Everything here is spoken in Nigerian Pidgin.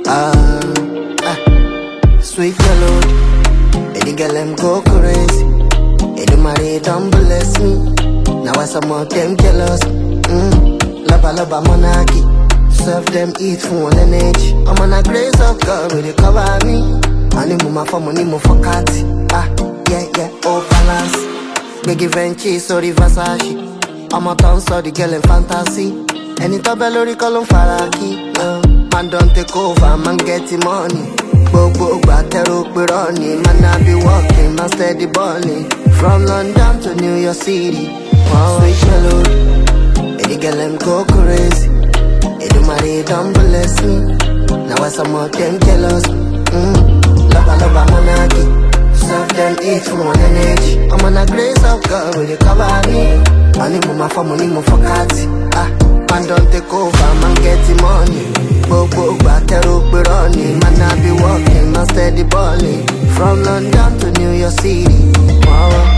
Sweet melody, any girl them go crazy. Any marry don't bless me. Now I some of them jealous. Love monarchy. Serve them eat for one energy. I'm on a grace of God, will you cover me? I need more for money, more for cat. Yeah, oh balance. Big Givenchy, sorry Versace. I'm a town, so the girl in fantasy. Any tabelori call on Faraki. Man don't take over, man getting money. Bobo, batero, running. Man I be walking, man steady balling. From London to New York City. Wow, sweet melody. Any girl them go crazy. Any marry don't bless me. Now I some of them jealous. Love monarchy. Serve them eat for one energy. I'm on a grace of God, will you cover me? I need more for money, more for cat. Man don't take over, man getting money. Bobo, batero, running. Man I be walking, man steady balling. From London to New York City. Wow.